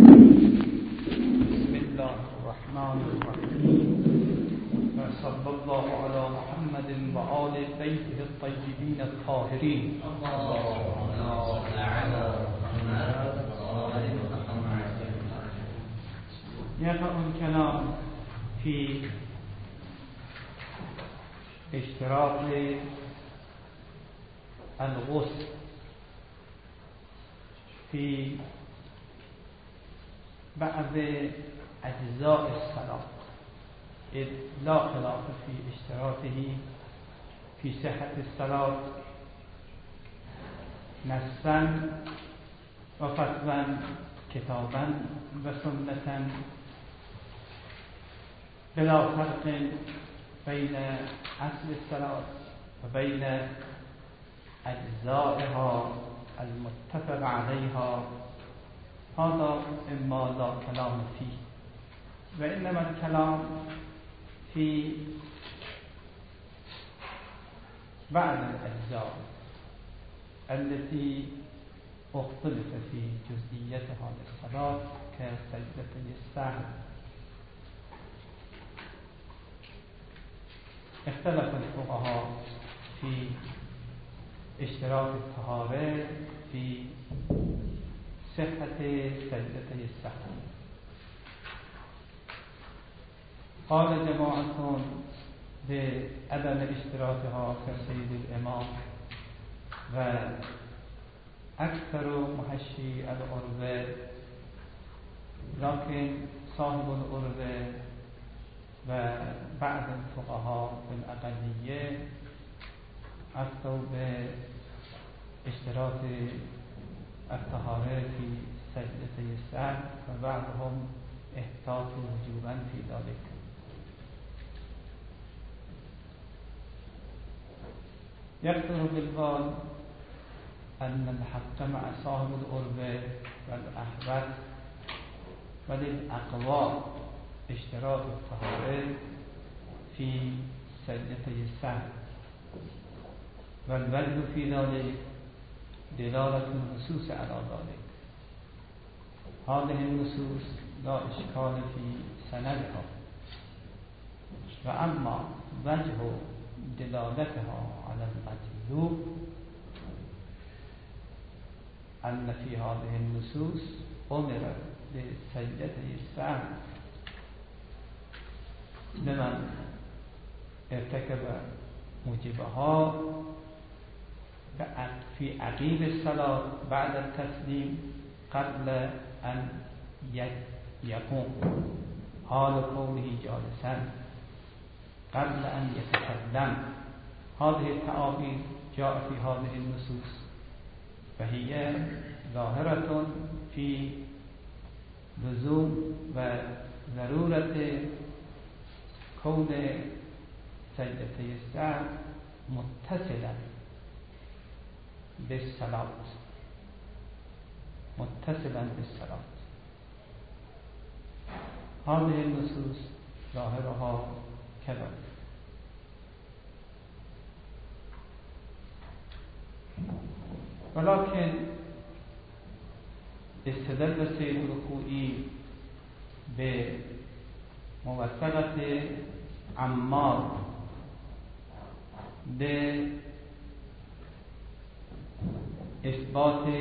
بسم الله الرحمن الرحيم وصلى الله على محمد وآل بيته الطيبين الطاهرين. يقع الكلام في اشتراط الغسل في بعض أجزاء الصلاة، إذ لا خلاف في اشتراطه في صحة الصلاة نصا وفتوى كتابا وسنة، بلا فرق بين أصل الصلاة وبين أجزائها المتفق عليها. هذا إما لا كلام فيه، وإنما الكلام في بعض الأجزاء التي اختلف في جزئيتها للصلاة كسجدتي السهو. اختلف الفقهاء في اشتراط الطهارة في صحة سجدتي السهو. قال جماعة بعدم اشتراطها كسيد الإمام، وأكثر محشي الأروة، لكن صاحب الأروة وبعض الفقهاء الأقلية أفتوا باشتراط الطهارة في سجدتي السهو، وبعضهم احتاطوا وجوبا في ذلك. يخطر بالبال أن الحق مع صاحب الأروة والأحوال وللأقوى اشتراط الطهارة في سجدتي السهو، والوجه في ذلك دلالة النصوص على ذلك. هذه النصوص لا إشكال في سندها، وأما وجه دلالتها على المطلوب أن في هذه النصوص أمر بسجدتي السهو لمن ارتكب موجبها في عقيب الصلاة بعد التسليم قبل أن يقوم، حال كونه جالسا قبل أن يتكلم. هذه التعابير جاء في هذه النصوص، فهي ظاهرة في لزوم وضرورة كون سجدتي السهو متصلا بالصلاة، هذه النصوص ظاهرها كذا. ولكن استدل سيد الخوئي بموثقة عمار بإثبات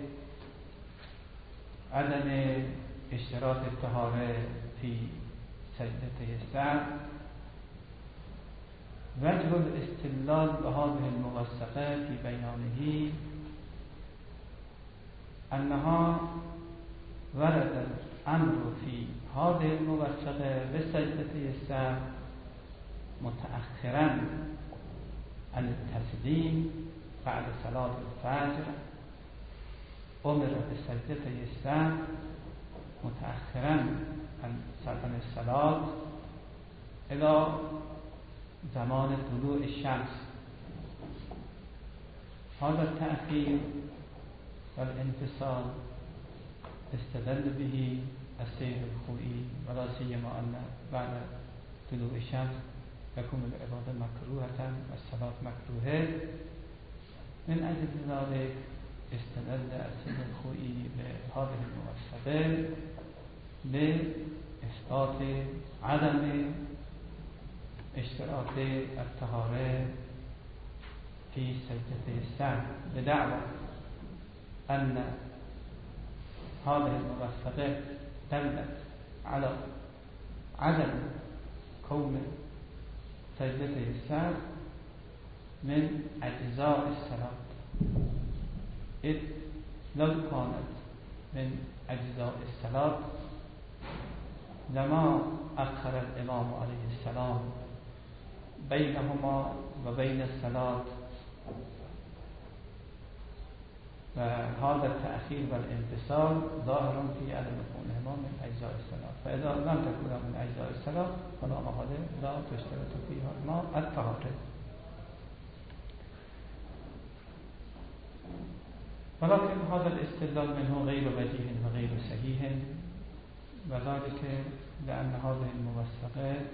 عدم اشتراط الطهارة في سجدتي السهو. وجه الاستدلال بهذه الموثقة في بيانه أنها ورد الأمر في هذه الموثقة بسجدتي السهو متأخرا عن التسليم بعد صلاة الفجر. أمر بسجدتي السهو متأخرا عن الصلاة إلى زمان طلوع الشمس. هذا التأخير والانفصال استدل به السيد الخوئي، ولا سيما أن بعد طلوع الشمس يكون العبادة مكروهة والصلاة مكروهة. من أجل ذلك استدل السيد الخوئي بهذه الموثقة لإثبات عدم اشتراط الطهارة في سجدة السهو، بدعوى أن هذه الموثقات دلت على عدم كون سجدة السهو من أجزاء الصلاة، إذ لو كانت من أجزاء الصلاة لما أخر الإمام عليه السلام بينهما وبين الصلاة، وهذا التأخير والانفصال ظاهر في عدم كونهما من أجزاء الصلاة، فإذا لم تكن من أجزاء الصلاة فلا محالة لا تشترط فيهما الطهارة. ولكن هذا الاستدلال منه غير بديهي وغير صحيح، وذلك لأن هذه الموثقات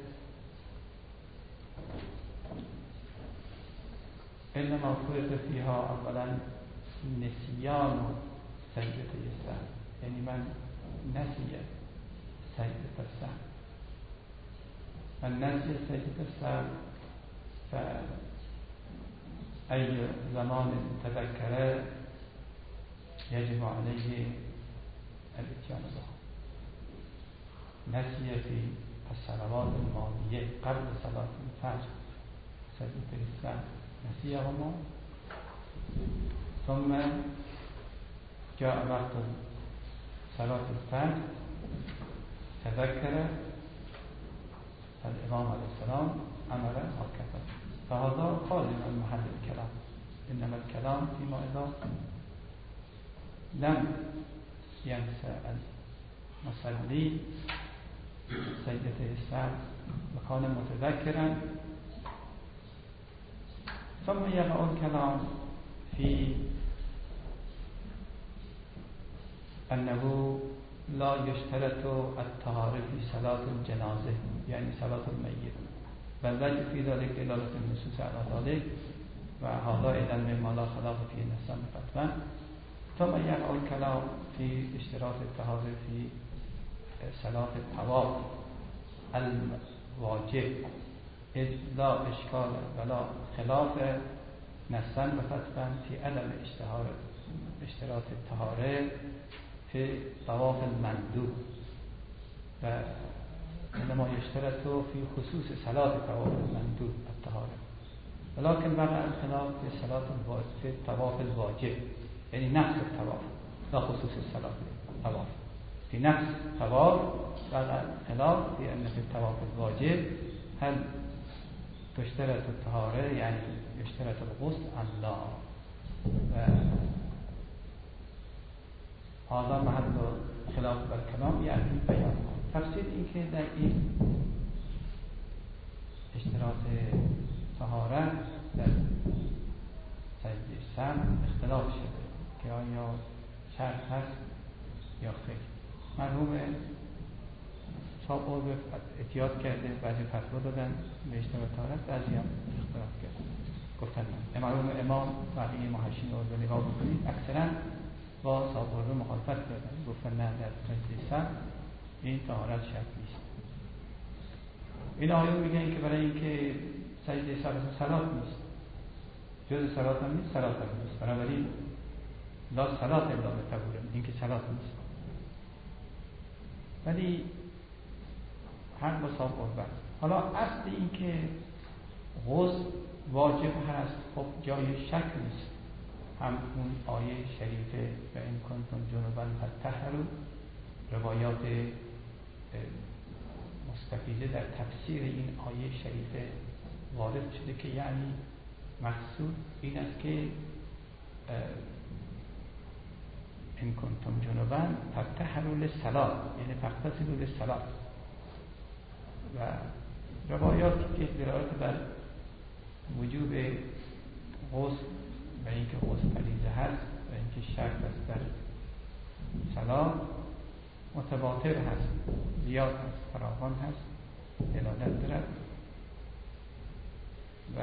إنما فرض فيها أولا نسيان سجدة السهو، يعني من نسي سجدة السهو، من نسي سجدة السهو فأي زمان تذكر يجب عليه الاتيان بها. نسي في الصلوات الماضية قبل صلاة الفجر سجدة السهو نسيهما، ثم جاء وقت صلاة الفجر تذكر الإمام عليه السلام عمل هكذا، فهذا خارج عن محل الكلام، إنما الكلام فيما إذا لم ينسى المصلي سجدة السهو وكان متذكرا. ثم يقع الكلام في أنه لا يشترط الطهارة في صلاة الجنازة، يعني صلاة الميت، بل وجد في ذلك دلالة النصوص على ذلك، وهذا إذا مما لا خلاف فيه نصا قطعا. ثم يقع الكلام في اشتراط الطهارة في صلاة الطواف الواجب، إذ لا إشكال ولا خلاف نصا وفتوا في عدم اشتراط الطهارة في طواف المندوب، وإنما يشترط في خصوص صلاة طواف المندوب الطهارة. ولكن وقع الخلاف في في الطواف الواجب، يعني نفس الطواف لا خصوص الصلاة الطواف، في نفس الطواف وقع الخلاف في أن في الطواف الواجب هل تشترط الطهارة يعني يشترط الغسل أم لا، هذا محل خلاف بالكلام يعني بيان. تفسير اینکه در این اشتراط طهارت در سجده سهو اختلاف شده که آیا شرط هست یا خیر. مرحوم صاحب احتیاط کرده، بعضی فتوا دادن به اشتراط طهارت، بعضی هم اختلاف کرده گفتن نه. مرحوم امام بقیه محشین رو نگاه بکنید اکثرا با صاحب رو مخالفت کردن، گفتن نه در سجده سهو این طهارت شرط نیست. این آیه میگن که برای اینکه سجده سهو صلات نیست، جز صلات هم نیست، صلات هم نیست، بنابراین لا صلات الا بطهور، این که صلات نیست. ولی حق با صاحب قربت. حالا اصل این که غسل واجب هست، خب جای شک نیست، هم اون آیه شریفه و این کنتم جنبا فطهروا، روایات مستفیضه در تفسیر این آیه شریفه وارد شده که یعنی مقصود این است که این کنتم جنبا فطهروا للصلاة، یعنی فاغتسلوا للصلاة. و روایاتی که دلالت بر وجوب غسل و اینکه غسل فریضه هست و اینکه شرط است در صلاة متواتر هست، زیاد هست، فراوان هست، دلالت دارد. و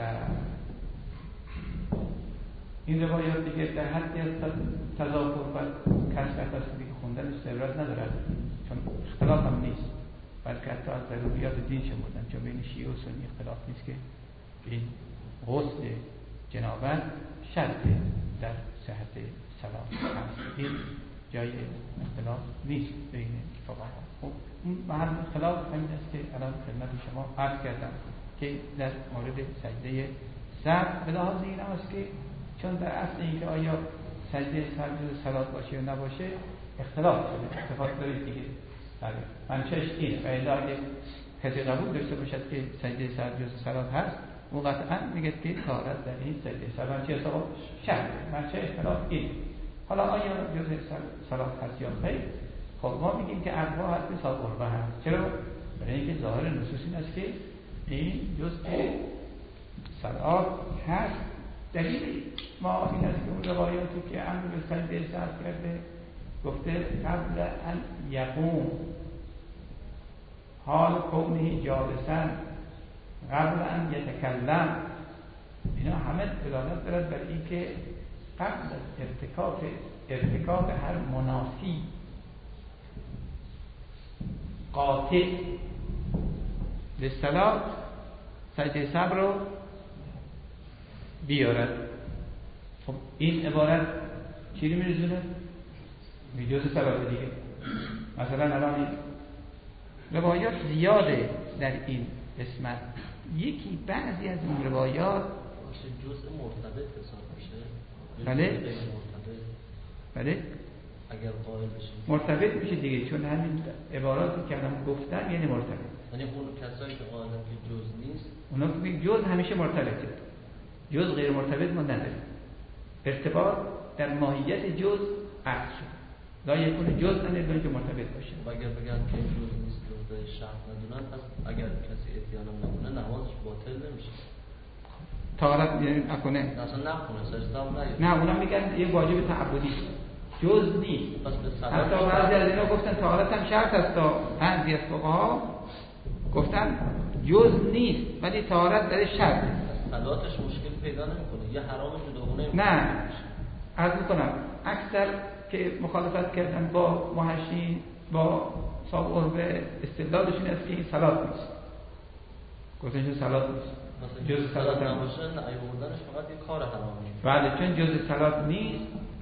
این روایات دیگه در حدی از تضافر و کسرت است که خوندن استعبارت ندارد، چون اختلاف هم نیست، بلکه حتی از ضروریات دین شمردن، چون بین شیعه و سنی اختلاف نیست که این غسل جنابت شرط در صحت صلات هست. این جای اختلاف نیست بین فقها. خب اون محل اختلاف همین است که الان خدمت شما عرض کردم که در مورد سجده سر به لحاظ این است که چون در اصل اینکه آیا سجده سر جز صلات باشه یا نباشه اختلاف شده، اتفاق دارید دیگه. منشأش اینه و الا اگه کسی قبول داشته باشد که سجده سر جز صلات هست، اون قطعا میگه که طهارت در این سجده سر منشأ حساب شرط، منشأ اختلاف اینه. حالا آیا جز صلات هست یا خیر؟ خب ما میگیم که اربعه هست مثال قربه هست. چرا؟ برای اینکه ظاهر نصوص این است که این جز صلات هست. دلیل ما این است که اون روایاتی که امر به سجده سر کرده گفته قبل ان یقوم، حال کونه جالسا، قبل ان یتکلم، اینا همه دلالت دارد بر اینکه قبل از ارتکاب هر منافی قاطع للصلاة سجده سر رو بیارد. خب این عبارت چی رو میرزونه؟ جز صلات دیگه. مثلا الان این روایات زیاده در این قسمت. یکی بعضی از این روایات جزء مرتبط حساب میشه. بله بله اگر قائل بشه مرتبط میشه دیگه، چون همین عباراتی که الان گفتن یعنی مرتبط. یعنی اون کسایی که قائلن که جز نیست، اونا که جز همیشه مرتبطه، جز غیر مرتبط ما نداریم. ارتباط در ماهیت جز عقد شد، لا یکون جز نداریم که مرتبط باشه. و اگر بگن که جز نیست جزء شرط ندونن، پس اگر کسی اتیان نکنه نمازش باطل نمیشه. طهارت نکنه اصلا نکنه سجده هم نه، اونا میگن یه واجب تعبدی جز نیست. پس به حتی بعضی از اینا گفتن طهارت هم شرط است، تا بعضی از فقها گفتن جز نیست ولی طهارت در شرط. صلاتش مشکل پیدا نمیکنه، یه حرام جداگانه نه. عرض میکنم اکثر که مخالفت کردن با محشین با صاحب عربه استدلالشون است که این صلات نیست، گفتنشون صلات نیست، جز صلات نباشه نیاوردنش فقط یه کار حرامی. بله، چون جز صلات نیست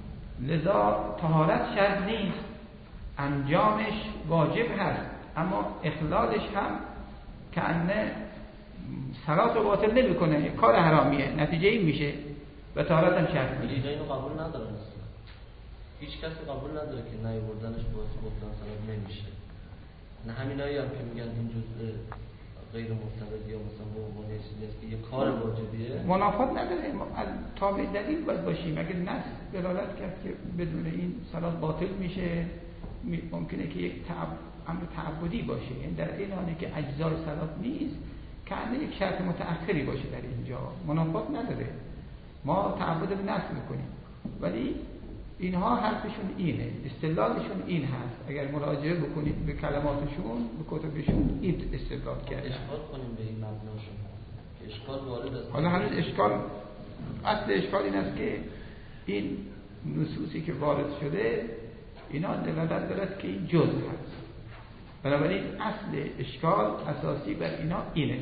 لذا طهارت شرط نیست، انجامش واجب هست، اما اخلالش هم که انه صلات رو باطل نمیکنه، کار حرامیه، نتیجه این میشه و طهارت هم شرط میشه. اینجا اینو قبول ندارن اصلا، هیچ کسی قبول نداره که نیاوردنش باعث گفتن صلات نمیشه. نه همینایی هم که میگن این جزء غیر مرتبط یا مثلا به عنوان چیزی است که یه کار واجبیه، منافات نداره. ما تابع دلیل باید باشیم. اگه نص دلالت کرد که بدون این صلات باطل میشه، ممکنه که یک امر تعبدی باشه، یعنی در این حالی که اجزای صلات نیست که یک شرط متأخری باشه در اینجا، منافات نداره. ما تعبد به نص میکنیم، ولی اینها حرفشون اینه، استدلالشون این هست. اگر مراجعه بکنید به کلماتشون، به کتبشون، این استدلال کردن. اشکال کنیم به این مبناشون که اشکال وارد است. حالا هنوز اشکال، اصل اشکال این است که این نصوصی که وارد شده اینا دلالت دارد که این جز هست. بنابراین اصل اشکال اساسی بر اینا اینه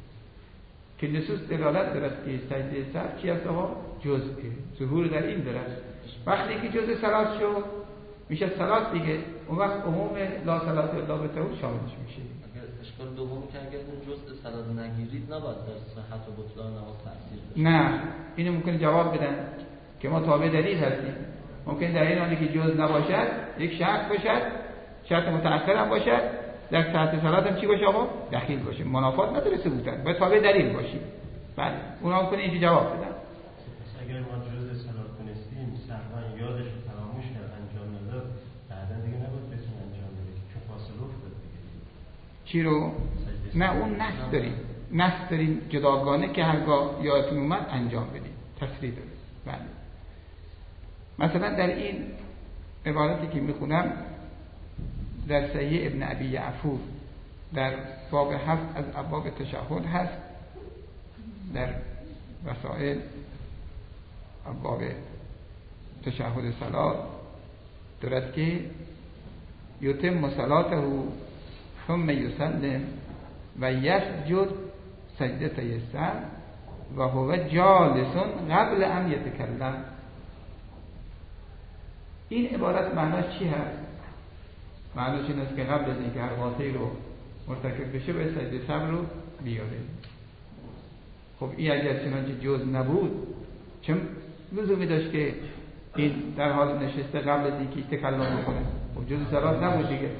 که نصوص دلالت دارد که سجده سر چی است؟ جزء، ظهور در این دارد. وقتی که جزء صلات شد میشه صلات دیگه، اون وقت عموم لا صلات الا بطهور شاملش میشه. اگر اشکال دومی که اگر اون جزء صلات نگیرید نباید در صحت و بطلان نماز تاثیر داشته. نه، اینو ممکنه جواب بدن که ما تابع دلیل هستیم. ممکن در این حالی که جزء نباشد یک شرط باشد، شرط متأخر هم باشد، در صحت صلات هم چی باشه آقا؟ دخیل باشه. منافات نداره ثبوتا، باید تابع دلیل باشیم. بله، اونا ممکنه اینجا جواب بدن. اگر ما جزء صلات کنستیم سرمان یادش رو فراموش کرد انجام نداد، بعدا دیگه نباید بتونه انجام بده چون فاصله افتاد دیگه. چی رو؟ نه، اون نص داریم، نص داریم جداگانه که هرگاه یادتون اومد انجام بدیم، تصریح داریم. بله. مثلا در این عبارتی که میخونم در صحیح ابن ابی یعفور در باب 7 از ابواب تشهد هست، در وسائل ابواب تشهد صلات دارد که یتم صلاته ثم یسلم و یسجد سجدتي السهو و هو جالس قبل ان یتکلم. این عبارت معناش چی هست؟ معناش این است که قبل از اینکه هر واقعی رو مرتکب بشه به سجده سهو رو بیاره. خب این اگر چنانچه جز نبود چه لزومی داشت که این در حال نشسته قبل از اینکه تکلم بکنه؟ خب جز صلات نبود دیگه.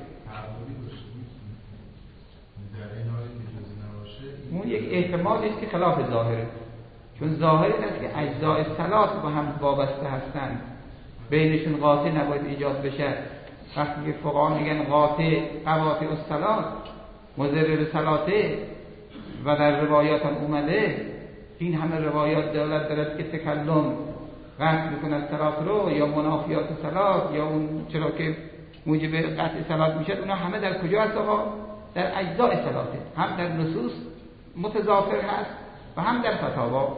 اون یک احتمالی است که خلاف ظاهره، چون ظاهر این است که اجزاء صلات با هم وابسته هستند، بینشون قاطع نباید ایجاد بشه. وقتی که فقها میگن قاطع الصلات مضر صلاته و در روایات هم اومده این همه روایات دلالت دارد که تکلم قطع میکنه صلات رو یا منافیات صلات یا اون چرا که موجب قطع صلات میشه، اونا همه در کجا هست آقا؟ در اجزاء صلاته، هم در نصوص متضافر هست و هم در فتاوا.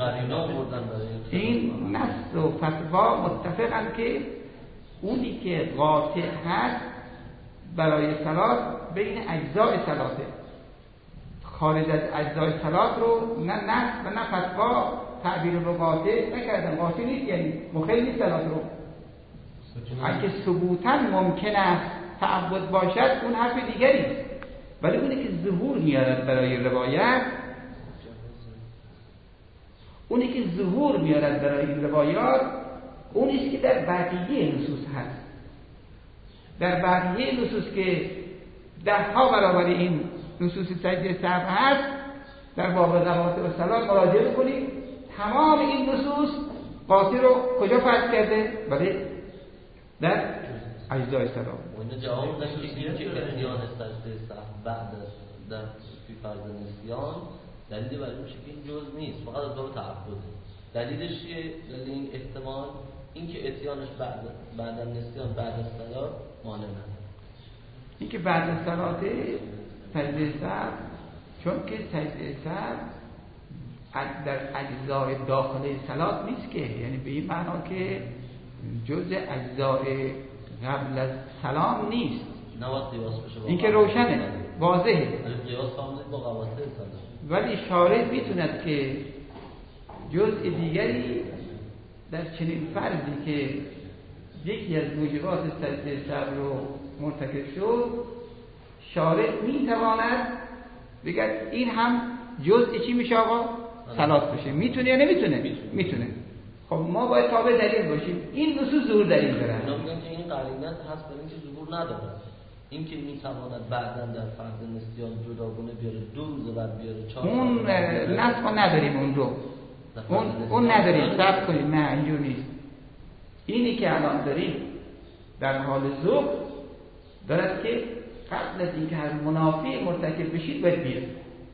این نص و فتوا متفقن که اونی که قاطع هست برای صلات بین اجزاء صلاته، خارج از اجزای صلات رو نه نص و نه فتوا تعبیر رو قاطع نکردن. قاطع نیست یعنی مخل نیست صلات رو. اگه ثبوتا ممکن است تعبد باشد اون حرف دیگری است، ولی اونی که ظهور میارد برای روایت، اونی که ظهور میارد برای این روایات اونیست که در بقیه نصوص هست. در بقیه نصوص که 10 برابر این نصوص سجده سهو هست، در باب رواتب الصلات مراجعه کنید، تمام این نصوص قاطع رو کجا فرض کرده؟ بله در اجزای صلات. اون جواب دادن که اتیان سجده سهو بعد در فی فرض نسیان دلیلی برای میشه که این جز نیست، فقط از باب تعبده. دلیلش چیه؟ دلیل این احتمال این که اتیانش بعد از نسیان بعد از صلات مانع نداره. این که بعد از صلات سجده سهو، چون که سجده سهو در اجزای داخلی صلات نیست که، یعنی به این معنا که جزء اجزای قبل از سلام نیست. نباید قیاس بشه. این که روشنه، واضحه. قیاس کامل با قواعد صلات. ولی شارع میتوند که جزء دیگری در چنین فرضی که یکی از موجبات سجده سهو رو مرتکب شد، شارع میتواند بگه این هم جزء چی میشه آقا؟ صلات بشه. میتونه یا نمیتونه؟ میتونه. خب ما باید تابع دلیل باشیم. این نصوص ظهور دلیل دارن. اونا میگن که این قرینه هست برای اینکه ظهور نداره. این که میتواند بعداً در فرض نسیان جداگانه بیاره، 2 روز بعد بیاره، 4 اون نص ما نداریم، اون رو اون نداریم. صبر کنید، نه اینجور نیست. اینی که الان داریم در حال ذوق دارد که قبل از اینکه هر منافی مرتکب بشید باید بیاد.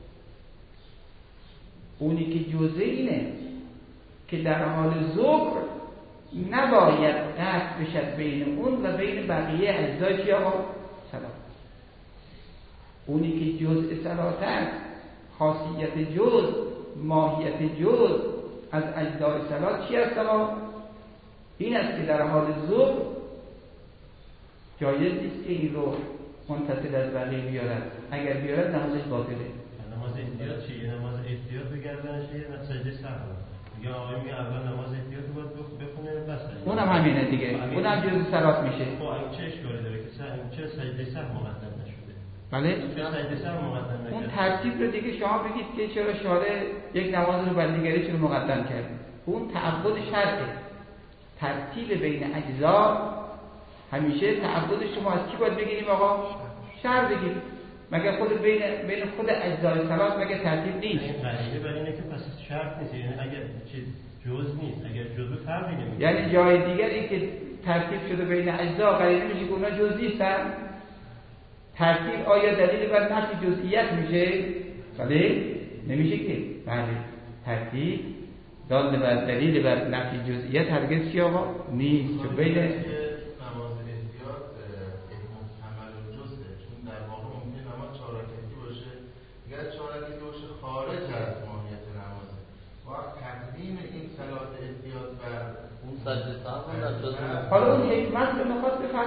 اونی که جزء اینه که در حال ذوق نباید قطع بشد بین اون و بین بقیه اجزای چی آقا؟ صلات. اونی که جزء صلات است، خاصیت جزء، ماهیت جزء از اجزای صلات چی است آقا؟ این است که در حال ذوق جایز نیست که این رو منفصل از بقیه بیارد. اگر بیارد نمازش باطله. نماز احتیاط چیه؟ نماز احتیاط بگردنش یه سجده سهو. میگه آقای میگه اول نماز احتیاط رو باید بخونه بس. اونم همینه دیگه. اونم جزء صلات میشه. خب این چه اشکالی داره که چه سجده سهو مقدم نشده؟ بله؟ چه سجده سهو مقدم نشده؟ اون ترتیب رو دیگه شما بگید که چرا شارع یک نماز رو بر دیگری چرا مقدم کرد. اون تعبد شرعه. ترتیب بین اجزا همیشه تعبد شما از کی باید بگیریم آقا؟ شرع بگیریم. مگه خود بین خود اجزای صلات مگه ترتیب نیست؟ این قضیه برای اینه که پس شرط نیست، یعنی اگر چیز جز نیست، اگر جزء فرقی نمیکنه. یعنی جای دیگری که ترتیب شده بین اجزا قرینه میشه که اونا جز نیستن؟ ترتیب آیا دلیل بر نفی جزئیت میشه؟ بله نمیشه که. بله ترتیب دال بر دلیل بر نفی جزئیت هرگز چی آقا؟ نیست. چون بین نماز احتیاط محتمل و جزئه، چون در واقع ممکن نماز 4 رکعتی باشه، اگر 4 رکعتی باشه خارج از ماهیت نمازه. وقت تقدیم این صلات احتیاط بر اون سجده سهو در جزء. حالا اون حکمت رو میخواد بفهمه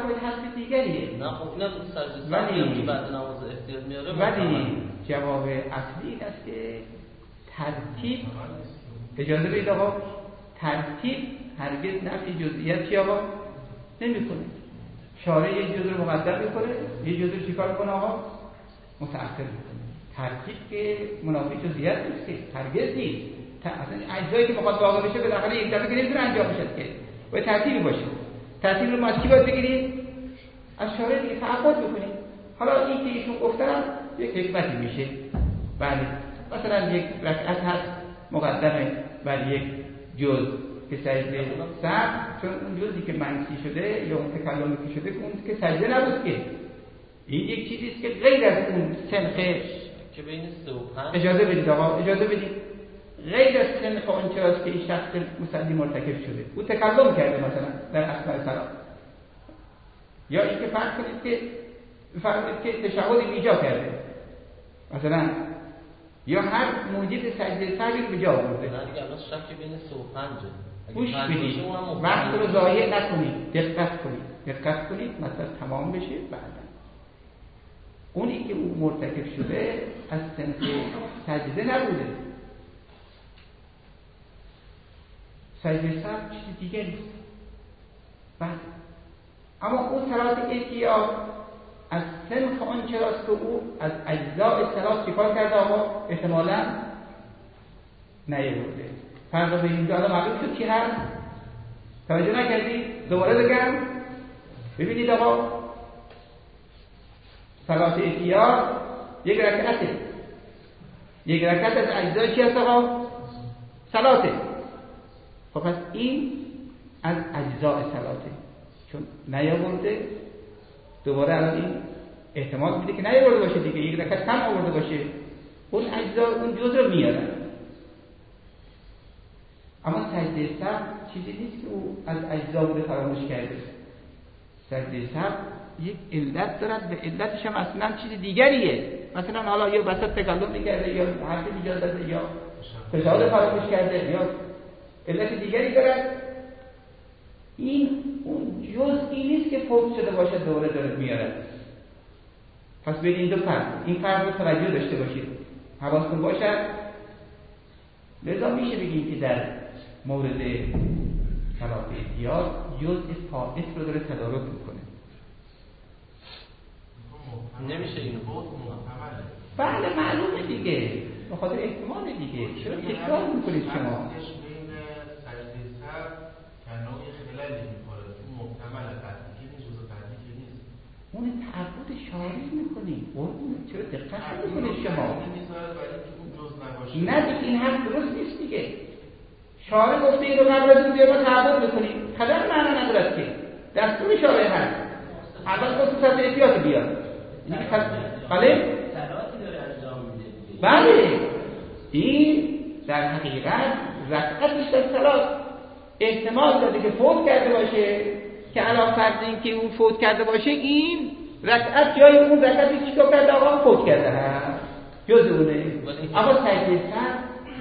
شواهد هست دیگریه. نه خب اینم سجده که بعد نماز احتیاط میاره. ولی جواب اصلی این است که ترتیب، اجازه بدید آقا، ترتیب هرگز نفی جزئیات چی آقا نمیکنه. شارع یک جزء رو مقدم میکنه، یک جزء رو چیکار کنه آقا؟ متأخر میکنه. ترتیب که منافی جزئیات نیست که، هرگز نیست. اصلا اجزایی که میخواد واقع بشه به داخل یک دفعه که نمیتونه انجام بشه که باید ترتیبی باشه. ترتیب رو ما از کی باید بگیریم؟ از شارع دیگه تعهد بکنیم. حالا این که ایشون گفتن یک حکمتی میشه. بله مثلا یک رکعت هست مقدمه بر یک جز که سجده سهو، چون اون جزی که منسی شده یا اون تکلمی که شده اون که سجده نبود که این یک چیزی است که غیر از اون سنخ که بین 3 و 5. اجازه بدید آقا، اجازه بدید، غیر از سنخ اون چیزی که این شخص مصلی مرتکب شده او تکلم کرده مثلا در اثناء صلات، یا اینکه فرض کنید که تشهد ایجا کرده مثلا، یا هر موجب سجده سهوی رو به جا آورده. نه دیگه الان شک بین 3 و 5. گوش بدید، وقت رو ضایع نکنید، دقت کنید مثلا تمام بشه. بعدا اونی که او مرتکب شده از سنخ سجده نبوده، سجده سهو چیز دیگری است. بعد اما اون صلات احتیاط از سنخ آن چراست که او از اجزاء صلات چیکار کرده آقا؟ احتمالاً نیاورده. فرق بین این دو الان معلوم شد چی هست؟ توجه نکردید؟ دوباره بگم. ببینید آقا، صلات احتیاط یک رکعته، یک رکعت از اجزاء چی هست آقا؟ صلاته. خب پس این از اجزاء صلاته، چون نیاورده دوباره الان این احتمال میده که نیاورده باشه دیگه، یک رکعت کم آورده باشه، اون اجزا اون جزء رو میارن. اما سجده سهو چیزی نیست که او از اجزا بوده فراموش کرده. سجده سهو یک علت دارد و علتش هم اصلا چیز دیگریه. مثلا حالا یا وسط تکلم میکرده یا حرف ایجاد داده یا تشهد فراموش کرده یا علت دیگری دارد. این اون جزئی نیست که فوت شده باشه دوره داره میاره. پس بین این دو فرق، این فرق رو توجه داشته باشید، حواستون باشد. لذا میشه بگیم که در مورد صلات احتیاط جزء فائت رو داره تدارک میکنه. نمیشه این بله معلومه دیگه، به خاطر احتمال دیگه. چرا تکرار میکنید شما؟ اون تعبد شارع میکنیم، چرا دقت میکنید شما؟ نه دیگه این حرف درست نیست دیگه. شارع گفته این رو قبل از اون بیار ما تعبد میکنیم، خبر معنا ندارد که دستور شارع هست. اول خصوص از احتیاط بیار. بله؟ بله این در حقیقت رکعتش در صلات احتمال داده که فوت کرده باشه، که علاوه فرض این که اون فوت کرده باشه این رکعت جای اون رکعتی چیکار کرده آقا؟ فوت کرده هست، جز اونه. اما سجده سهو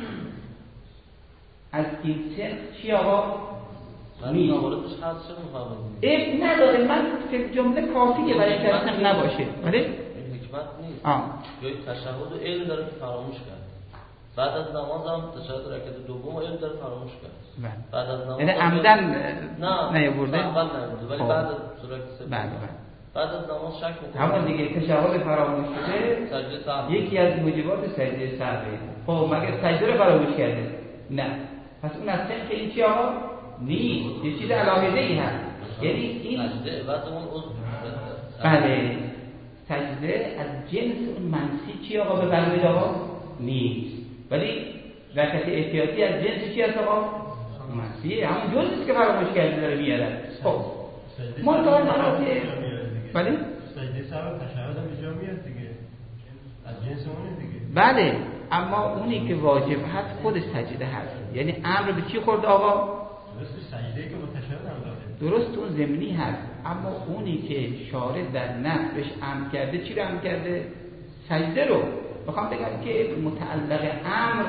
از این سنخ چی آقا؟ نیست. اب نداره، من که جمله کافیه برای که سنخ نباشه. بله؟ حکمت نیست. جای تشهد و علم داره که فراموش کرد. بعد از نماز هم تشهد رکعت دوم علم داره فراموش کرد. بعد از نماز یعنی عمدن نیاورده؟ ولی بعد از سورت سه. بعد از نماز شک میکنه. همون دیگه تشهد فراموش شده یکی از موجبات سجده سهوه. خب مگر سجده رو فراموش کرده؟ نه. پس اون از سنخ این چی آقا؟ نیست. یه چیز علاوه ای هست. یعنی این سجده بعد اون بله سجده از جنس اون منسی چی آقا به بلوید آقا؟ نیست. ولی رکعت احتیاطی از جنس چی هست آقا؟ منسیه، همون جنسی که فراموش کرده داره میارن. خب ما تا مراتب بله؟ سجده سهو تشهد هم اینجا میاد دیگه، از جنس اونه دیگه. بله اما اونی که واجب هست خود سجده هست. یعنی امر به چی خورد آقا؟ درست سجده که متشهد هم داره، درست اون ضمنی هست، اما اونی که شارع در نفسش امر کرده چی رو امر کرده؟ سجده رو. میخوام بگم که متعلق امر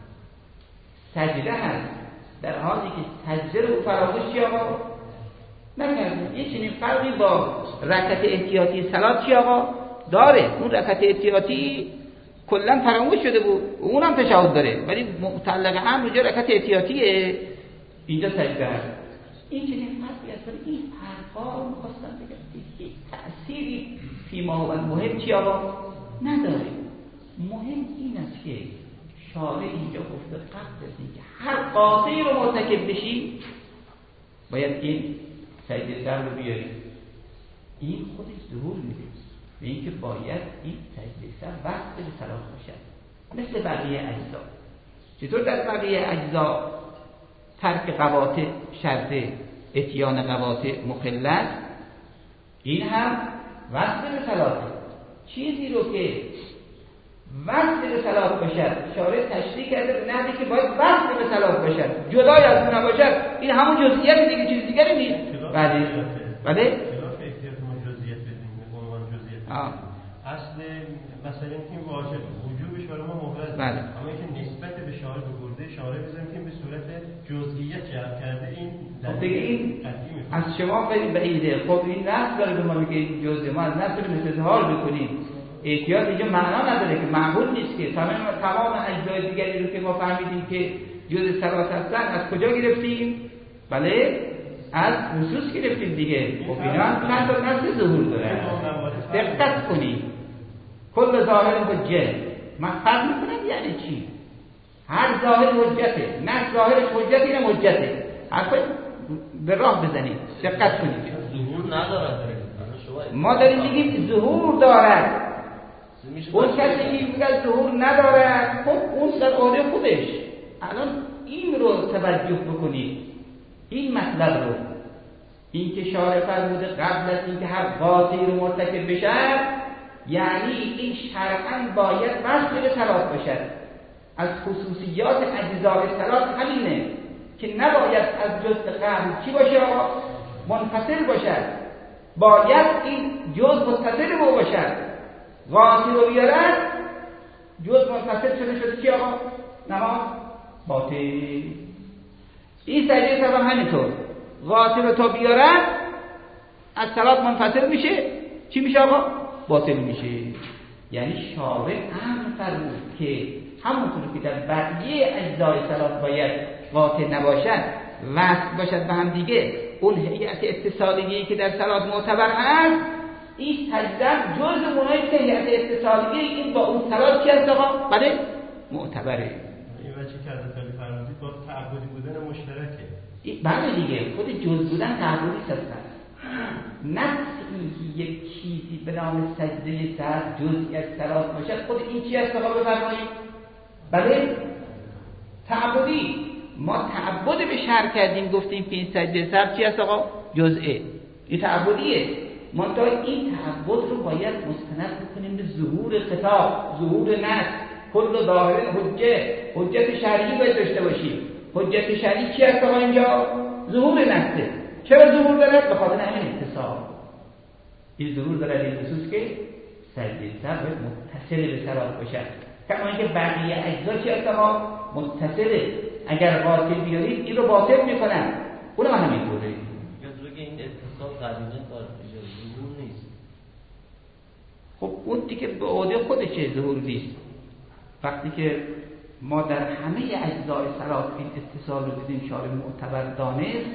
سجده هست، در حالی که سجده رو فراموش چی آقا؟ نکرده. یه چنین فرقی با رکعت احتیاطی صلات چی آقا داره. اون رکعت احتیاطی کلا فراموش شده بود، اونم تشهد داره، ولی متعلق هم اونجا رکعت احتیاطیه، اینجا سجده هست. این چنین فرقی است. ولی این حرفا می‌خواستم بگم هیچ تأثیری فی ما و مهم چی آقا نداره. مهم این است که شارع اینجا گفته قبل از اینکه هر قاطعی رو مرتکب بشی باید این سجده سر رو بیاری. این خودش ظهور میده به اینکه باید این سجده سر وقت به صلات باشد مثل بقیه اجزا. چطور در بقیه اجزا ترک قواطع شرط اتیان قواطع مخل است، این هم وقت به صلات. چیزی رو که وقت به صلات باشد شارع تشریح کرده به نحوی که باید وقت به صلات باشد، جدای از اون نباشد. این همون جزئیات دیگه، چیز دیگری نیست. بله بله اصل مثلا این واجب وجوبش برای ما مهلت، بله. اما اینکه نسبت به شارع برده شارع بزنیم که به صورت جزئیات جلب کرده این دیگه این از شما خیلی بعیده. خب این نص داره به ما میگه این جزء، ما از نص رو اظهار بکنیم. احتیاط اینجا معنا نداره که معقول نیست که تمام اجزای دیگری رو که ما فهمیدیم که جزء صلات هستن از کجا گرفتیم؟ بله از نصوص گرفتیم دیگه. خب اینا هم چند تا نص ظهور داره. دقت کنید. کل ظاهر حجه. من فرق میکنم یعنی چی؟ هر ظاهر حجته، نه ظاهرش حجت اینم حجته. حرفا به راه بزنید. دقت کنید. ظهور نداره. ما داریم میگیم ظهور دارد. اون کسی که میگه ظهور ندارد، خب اون در عهده خودش. الان این رو توجه بکنید. این مطلب رو، این که شارع فرموده قبل از اینکه هر قاطعی رو مرتکب بشد، یعنی این شرعاً باید وقت به صلات باشد. از خصوصیات اجزای صلات همینه که نباید از جزء قبل چی باشه آقا؟ منفصل باشد. باید این جزء متصل به او باشد. قاطع رو بیارد، جزء منفصل شده چی آقا؟ نماز باطل. این سجده سر هم همینطور. قاطع رو تا بیارد از صلات منفصل میشه، چی میشه آقا؟ باطل میشه. یعنی شارع امر فرمود که همونطور که در بقیه اجزای صلات باید قاطع نباشد، وصل باشد به هم دیگه، اون هیئت اتصالیه‌ای که در صلات معتبر هست، این سجده جزء اونایی که هیئت اتصالیه این با اون صلات چی هست آقا؟ بله معتبره. این وجه که حضرت علی فرمودید با تعبدی بودن مشترکه. بله دیگه، خود جزء بودن تعبدی هست. نفسی یک چیزی به نام سجده سر جزئی از صلات باشد، خود این چی هست آقا بفرمایید؟ بله تعبدی. ما تعبد به شرع کردیم، گفتیم که این سجده سر چی هست آقا؟ جزئه. این تعبدیه. منتها این تعبد رو باید مستند بکنیم به ظهور خطاب، ظهور نص. کل ظاهر حجت شرعی باید داشته باشیم. حجت شرعی چی هست آقا اینجا؟ ظهور نصه. چرا ظهور دارد؟ به خاطر همین اتصال. این ظهور دارد این خصوص که سجده سر باید متصل به صلات باشد. کما اینکه بقیه اجزا چی هست آقا؟ متصله. اگر باطل بیارید این رو باطل میکنن. اونم همینطوره. این اتصال قرینه داره، ظهور نیست. خب اون دیگه به عهده خودشه ظهور نیست. وقتی که ما در همه اجزای صلات این اتصال رو دیدیم شارع معتبر دانست،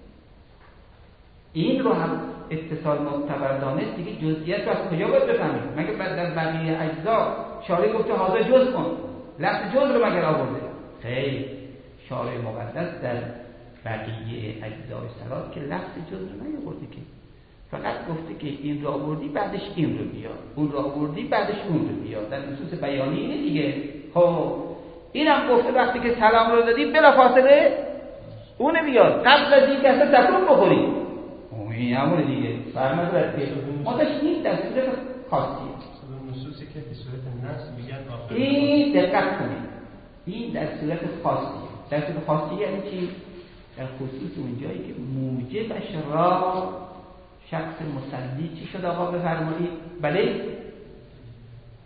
این رو هم اتصال معتبر دانست، دیگه جزئیات رو از کجا باید بفهمیم؟ مگه بعد در بقیه اجزا شارع گفته حاضر جزء کن، لفظ جزء رو مگر آورده؟ خیر، شارع مقدس در بقیه اجزای صلات که لفظ جزء رو نیاورده، که فقط گفته که این رو آوردی بعدش این رو بیار، اون رو آوردی بعدش اون رو بیار. در نصوص بیانی اینه دیگه. خب اینم گفته وقتی که سلام رو دادی بلافاصله اون بیار، قبل از اینکه اصلا تکون بخوری. این همونه دیگه. فرمت باید که ما داشتیم در صورت خاصیه. نصوصی که به صورت نص میگن آخر. این دقت کنید. این در صورت خاصیه. در صورت خاصیه یعنی چی؟ در خصوص اونجایی که موجبش را شخص مصلی چی شده آقا بفرمایید؟ بله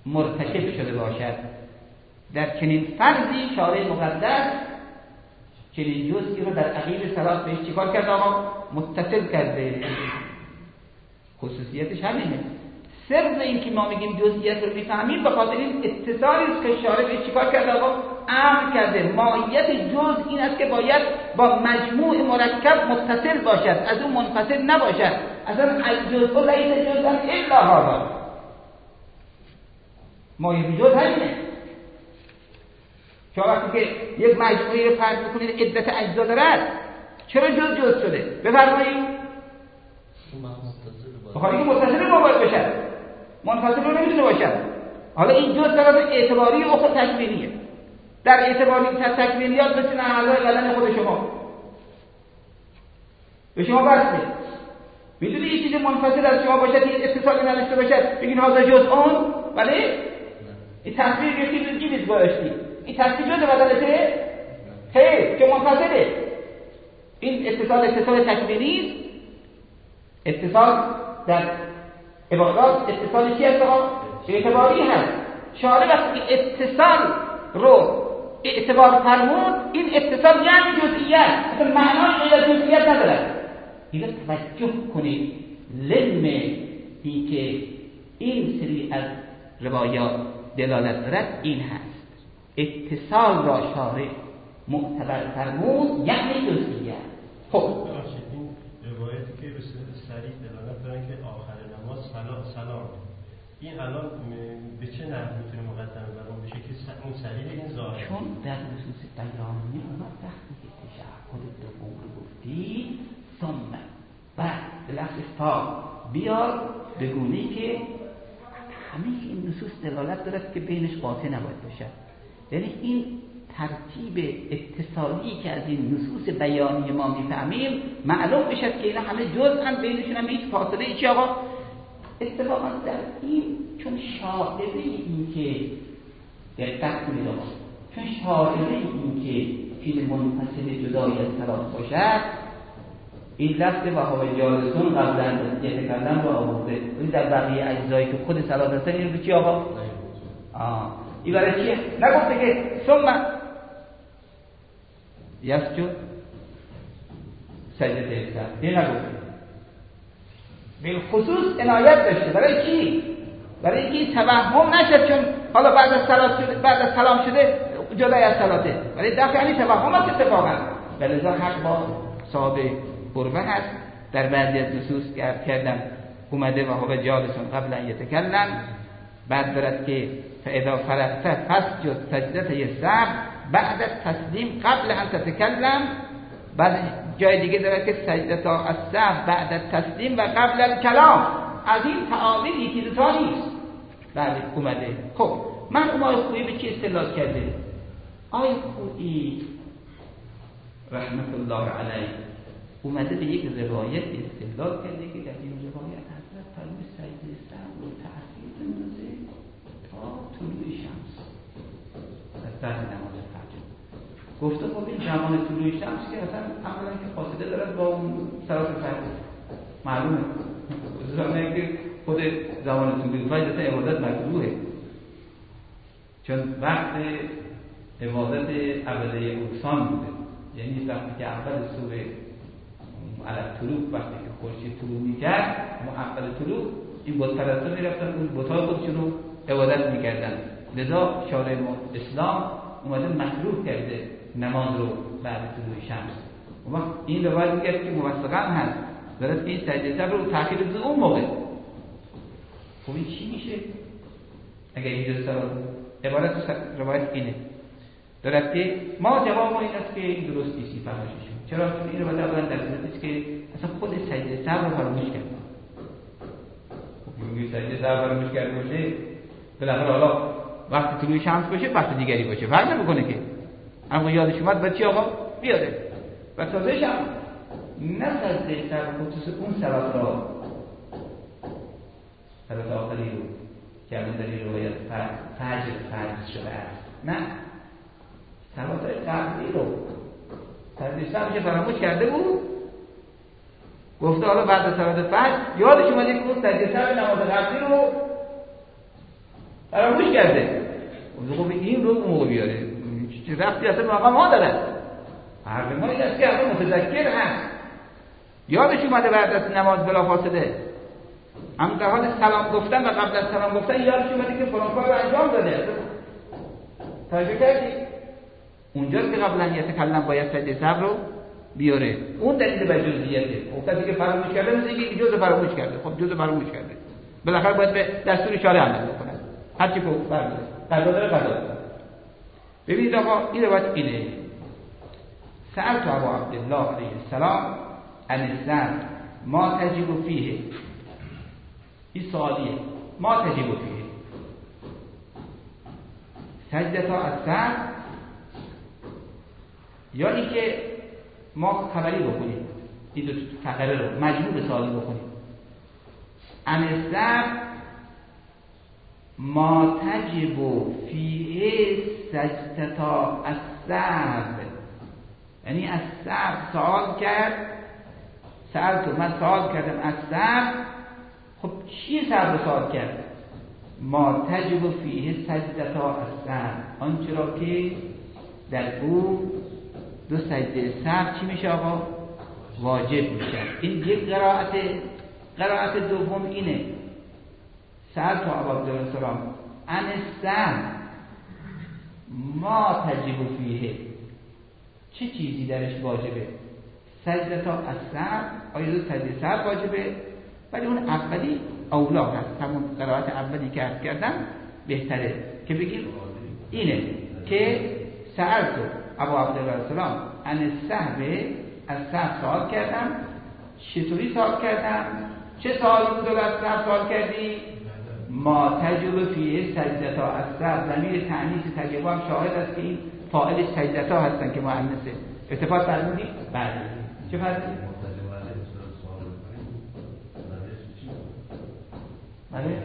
مرتکب شده باشد. در چنین فرضی شارع مقدس چنین جزئی رو در عقیب صلات بهش چیکار کرد آقا؟ متصل کرده. خصوصیتش همینه. سر این که ما میگیم جزئیات رو میفهمیم به خاطر این اتصالی است که شارع بهش چیکار کرده آقا؟ امر کرده. ماهیت جزء این است که باید با مجموع مرکب متصل باشد، از اون منفصل نباشد. اصلا الجزء لیس جزءا الا هذا. ماهیت جزء همینه. شما وقتی که یک مجموعه فرض بکنید عدت اجزا دارد، چرا جزء شده؟ بفرمایید. بخاطر اینکه متصل با باید باشد، منفصل رو نمیتونه باشد. حالا این جزء طرف اعتباری اخر تکوینیه. در اعتباری تکوینیات مثل اعضای بدن خود شما به شما بسته. میتونی یه چیز منفصل از شما باشد، این اتصالی نداشته باشد، بگین هذا جزء اون، بله؟ این تصویر گرفتید چی نیست گذاشتی؟ این تصویر جزء بدنته؟ خیر، که منفصله. این اتصال تکوینی است. اتصال در عبادات اتصال چی هست آقا؟ اعتباری هست. شارع وقتی اتصال رو اعتبار فرمود، این اتصال یعنی جزئیت، اصلا معنای غیر جزئیت نداره. اینو توجه کنید. علم این که این سری از روایات دلالت دارد این هست. اتصال را شارع معتبر فرمود یعنی جزئیت. خب این روایتی که به صریح دلالت دارن که آخر نماز سلام، این الان به چه نحو میتونه مقدمه بر اون بشه که اون صریح این ظاهر؟ چون در نصوص بیانی اومد وقتی که تشهد دوم رو گفتی ثم بعد به لفظ تا بیار به گونه‌ای که همه این نصوص دلالت دارد که بینش قاطع نباید باشد. یعنی این ترتیب اتصالی که از این نصوص بیانی ما میفهمیم معلوم بشد که اینا همه جزءاً، بینشون هم هیچ فاصله ای چی آقا؟ اتفاقا در این چون شاعره این که دقت کنید آقا، چون شاعره این که فیلم منفصل جدای از صلات باشد، این لفظ وهو جالسون قبلا یتکلم رو آورده. این در بقیه اجزایی که خود صلات هستن این رو چی آقا؟ این برای چیه؟ نگفته که ثم یسجد سجده سهو، این نگفته. بالخصوص عنایت داشته. برای چی؟ برای اینکه توهم نشد چون حالا بعد از سلام شده جدای از صلاته. برای دفع یعنی توهم است اتفاقا. ولذا حق با صاحب قربه هست. در بعضی از نصوص که عرض کردم اومده و هو جالسون قبل ان یتکلم، بعد دارد که فاذا فرغت فاسجد سجده سهو بعد التسلیم قبل ان تتکلم. بعد جای دیگه داره که سجده السهو بعد التسلیم و قبل الکلام. از این تعابیر یکی دوتا نیست. بله اومده. خب من آقای خویی به چی استدلال کرده؟ آقای خویی رحمت الله علیه اومده به یک روایت استدلال کرده که در این روایت حضرت فرمود سجده سهو رو تأخیر بندازه تا طلوع شمس از بعد نماز فجر. گفته خب این زمان طلوع شمس که اصلا اولا که فاصله دارد با اون صلات فجر معلومه. زمانی که خود زمان طلوع فجر اصلا عبادت مکروهه، چون وقت عبادت اولیه احسان بوده. یعنی وقتی که اول صبح علت طلوع، وقتی که خورشید طلوع میکرد اول طلوع این بت پرستا میرفتن اون بت‌های خودشون رو عبادت میکردن. لذا شارع اسلام اومده مکروه کرده نماز رو بعد طلوع شمس. و وقت این روایت میگه که موثقا هست دارد این سجده سهو رو تأخیر بده اون موقع. خب این چی میشه؟ اگر این درسته عبارت روایت اینه دارد که ما جواب ما این است که این درست نیستی فرمایششون. چرا؟ چون این روایت اولا در صورتی که اصلا خود سجده سهو رو فراموش کرد. خب میگه سجده سهو فراموش کرده باشه بالاخره حالا وقت طلوع شمس باشه وقت دیگری باشه فرق نمیکنه که، اما یادش اومد بعد چی آقا بیاره و تازه شم نه سجده سهو خصوص اون صلات را صلات آخری رو که الان در این روایت فجر فرض شده است، نه صلات قبلی رو سجده سهو که فراموش کرده بود. گفته حالا بعد از صلات فجر یادش اومده که اون سجده سهو نماز قبلی رو فراموش کرده. خب این رو اون موقع بیاره چه ربطی اصلا مقام ها دارد؟ حرف ما این است که اول متذکر هست، یادش اومده بعد از نماز بلافاصله، هم در حال سلام گفتن و قبل از سلام گفتن یادش اومده که فلان کار رو انجام داده. توجه کردی؟ اونجاست که قبل ان یتکلم باید سجده سهو رو بیاره. اون دلیل بر جزئیاته. اون کسی که فراموش کرده مثل اینکه جزء فراموش کرده. خب جزء فراموش کرده، بالاخره باید به دستور شارع عمل بکنه. هر چی گفت فرموده قضا داره قضا داره. ببینید آقا این روایت اینه: سألت ابا عبدالله علیه السلام عن السهو ما تجب فیه. این سوالیه، ما تجب فیه سجدة السهو، یا اینکه ما خبری بکنیم این دو فقره رو مجبور سوالی بکنیم. عن السهو ما تجب فیه سجدة السهو، یعنی از سهو سوال کرد. سألت، من سوال کردم از سهو. خب چی سهو رو سوال کرد؟ ما تجب فیه سجدة السهو، آنچه را که در او دو سجده سهو چی میشه آقا؟ واجب میشه. این یک قرائت دوم اینه: سألت ابا عبدالله السلام عن السهو ما تجب فیه، چه چیزی درش واجبه؟ سجدة السهو، آیا دو سجده سهو واجبه؟ ولی اون اولی اولا هست، همون قرائت اولی که عرض کردم بهتره که بگیم اینه که سألت ابا عبدالله السلام عن السهو، از سهو سوال کردم. چطوری سوال کردم؟ چه سوالی بود از سهو سوال کردی؟ ما تجب فیه سجدة السهو، ضمیر تأنیث تجب هم شاهد است که این فاعلش سجدة هستن که مؤنثه. اتفاق فرمودی؟ بله. چه فرقی؟ بله؟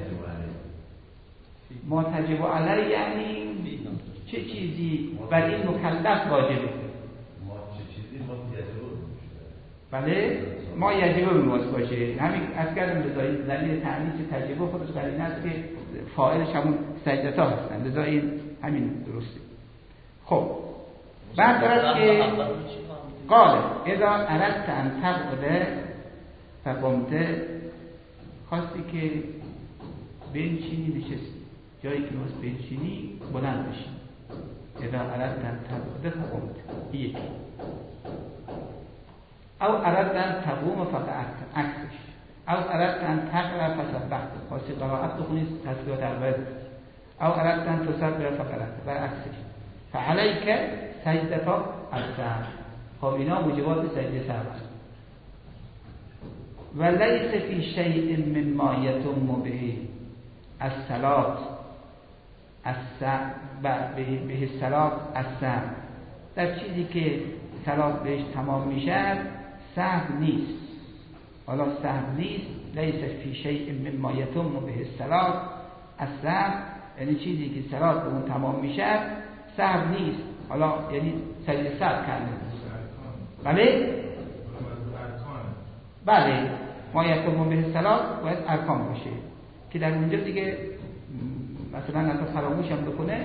ما تجب علیه یعنی چه چیزی بر این مکلف واجبه؟ بله؟ ما یجب بمواس باشه. همین از کردم لذایی دلیل تعنیس تجربه خودش قرینه است که فاعلش همون سجدتا هستن، لذایی همین درسته. خب بعد دارد که قال اذا اردت ان تقعد فقمت، خواستی که بنشینی نشستی، جایی که واسه بنشینی بلند بشی. اذا اردت ان تقعد فقمت یک، او اردت ان تقوم فقعدت عکسش، او اردت ان تقرأ فسبحت، خواستی قرائت بخونی تسبیحات اول، او اردت ان تسبح فقرأت برعکسش. فعلیک سجدة السهو، خب اینا موجبات سجده سهو است. و لیس فی شیء مما یتم به الصلاة به الصلاة السهو، در چیزی که صلات بهش تمام میشه سهو نیست. حالا سهو نیست، لیس فی شیء مما یتم به الصلاة السهو، یعنی چیزی که صلات به اون تمام میشه سهو نیست. حالا یعنی سجده سهو کرده. بله؟ بله، ما یتم به الصلاة باید ارکان باشه که در اونجا دیگه مثلا اگه فراموش هم بکنه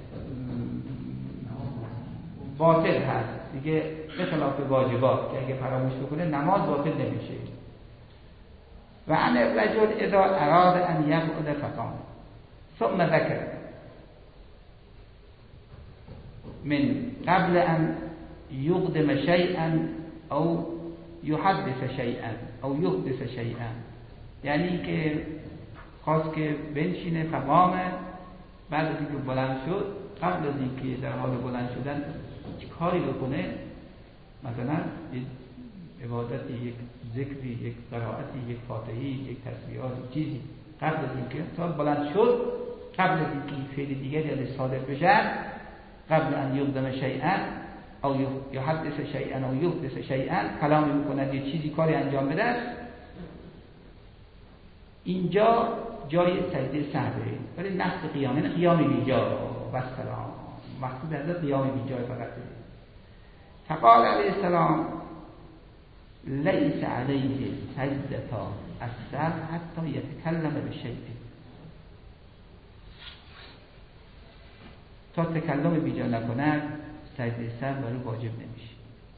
باطل هست دیگه، به خلاف واجبات که اگه فراموش بکنه نماز باطل نمیشه. و عن الرجل اذا اراد ان یقعد فقام ثم ذکر من قبل ان یقدم شیئا او یحدث شیئا او یحدث شیئا، یعنی که خواست که بنشینه فقامه، بعد از اینکه بلند شد، قبل از اینکه در حال بلند شدن چه کاری بکنه، مثلا یک عبادتی، یک ذکری، یک قرائتی، یک فاتحی، یک تسبیحاتی، چیزی قبل از اینکه تا بلند شد، قبل از اینکه فعل دیگری ازش صادر بشه، قبل ان یقدم شیئا او یحدث شیئا او یحدث شیئا، کلامی میکنه یه چیزی کاری انجام بده، اینجا جای سجده سهوه، ولی نفس قیام، یعنی قیام بیجا و سلام، مقصود از قیام بیجا فقط. فقال علیه السلام لیس علیه سجدة السهو حتی یتکلم بشیء، تا تکلم بیجا نکند سجده سهو برای واجب نمیشه.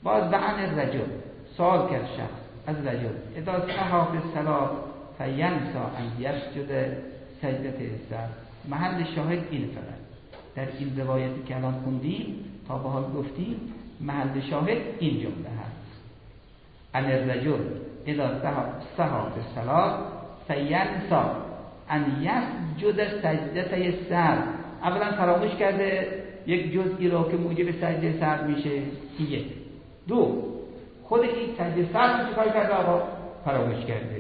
باز به عن الرجل سوال کرد شخص از رجل اذا سهى فی الصلاة فینسى ان یسجد سجدة السهو. محل شاهد این فقط در این روایتی که الان خوندیم تا به حال گفتیم محل شاهد این جمله هست ان الرجل اذا سهى فی الصلاة فینسى ان یسجد سجدة السهو. اولا فراموش کرده یک جزئی رو که موجب سجده سهو میشه. یک دو خود این سجده سهو رو چیکار کرده آقا؟ فراموش کرده.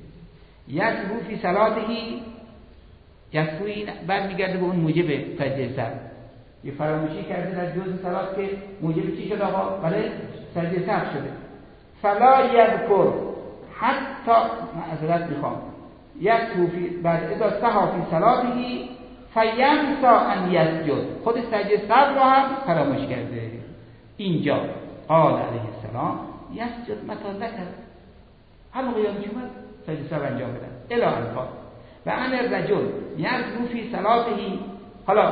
یسهو فی صلاتهی، یسهو این برمیگرده به اون موجب سجده سهو. یه فراموشی کرده در جزء صلات که موجب چی شد آقا؟ بله سجده سهو شده. فلا یذکر حتی معذرت میخوام یسهو فی بعد اذا سهى فی صلاتهی فینسى ان یسجد، خود سجده سهو رو هم فراموش کرده. اینجا قال علیه السلام یسجد متی ذکر، همون قیام که اومد سجده سهو انجام بدن. الی ان قال و عن الرجل یسهو فی صلاتهی. حالا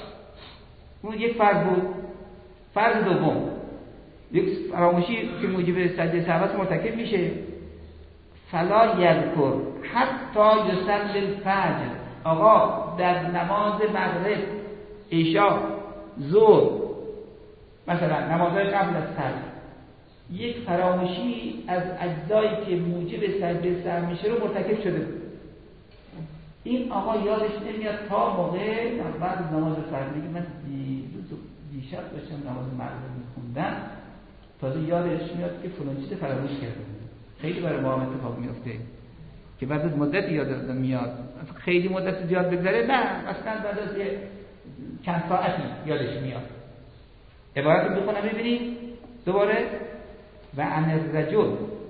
اون یک فرض بود. فرض دوم یک فراموشی که موجب سجده سهو مرتکب میشه. فلا یذکر حتی یصلی الفجر. آقا در نماز مغرب، عشا، ظهر، مثلا نمازهای قبل از فجر یک فراموشی از اجزایی که موجب سجده سهو میشه رو مرتکب شده بود. این آقا یادش نمیاد تا موقع بعد از نماز فجر میگه من دیشب داشتم نماز مغرب میخوندم تازه یادش میاد که فلان چیز فراموش کردم. خیلی برای ما هم اتفاق میفته که بعد از مدت یاد میاد، خیلی مدت زیاد بگذره نه اصلا بعد از یه چند ساعتی یادش میاد. عبارت رو بخونم ببینید دوباره. و عن الرجل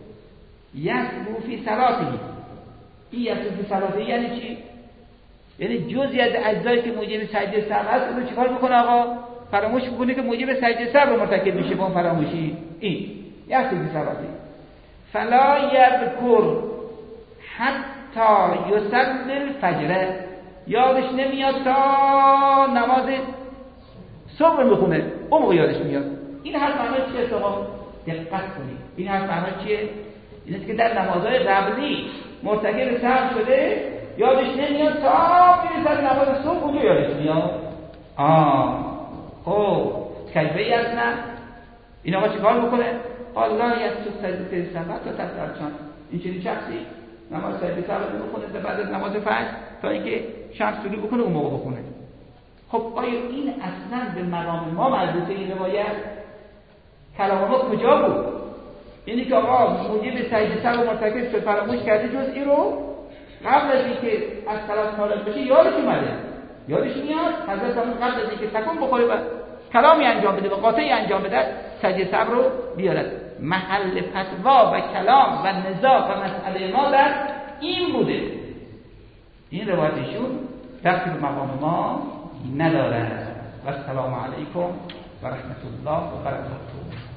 یسهو فی صلاتهی. این یسهو فی صلاتهی یعنی چی؟ یعنی جزئی از اجزایی که موجب سجده سهو هست اون رو چیکار میکنه آقا؟ فراموش میکنه که موجب سجده سهو رو مرتکب میشه با اون فراموشی. این یسهو فی صلاتهی. فلا یذکر حتی یصلی الفجر. یادش نمیاد تا نماز صبح میخونه، اون موقع یادش میاد. این حرف معنی چیه آقا؟ دقت کنید. این حرف معنی چیه؟ این است که در نمازهای قبلی مرتکب سهو شده یادش نمیاد تا میرسه نماز صبح اونجا یادش میاد. خب کیفی اصلا این آقا چیکار میکنه؟ الله یسجد سجده سهو تا تفرچان. این چنین شخصی نماز سجده سهو بخونه بعد از نماز فجر تا اینکه شمس طلوع بکنه اون موقع بخونه. خب آیا این اصلا به مقام ما مربوطه؟ این روایت کلام ما کجا بود؟ اینی که آقا موجب سجده سهو مرتکب شد فراموش کرده جزئی رو قبل از اینکه از صلات فارغ بشه یادش اومده، یادش میاد حضرت هم قبل از اینکه تکون بخوره و کلامی انجام بده و قاطعی انجام بده سجده سهو رو بیارد. محل فتوا و کلام و نزاع و مسئله ما در این بوده. این روایتشون ربطی به مقام ما نداره. و السلام علیکم و رحمت الله و برکاته.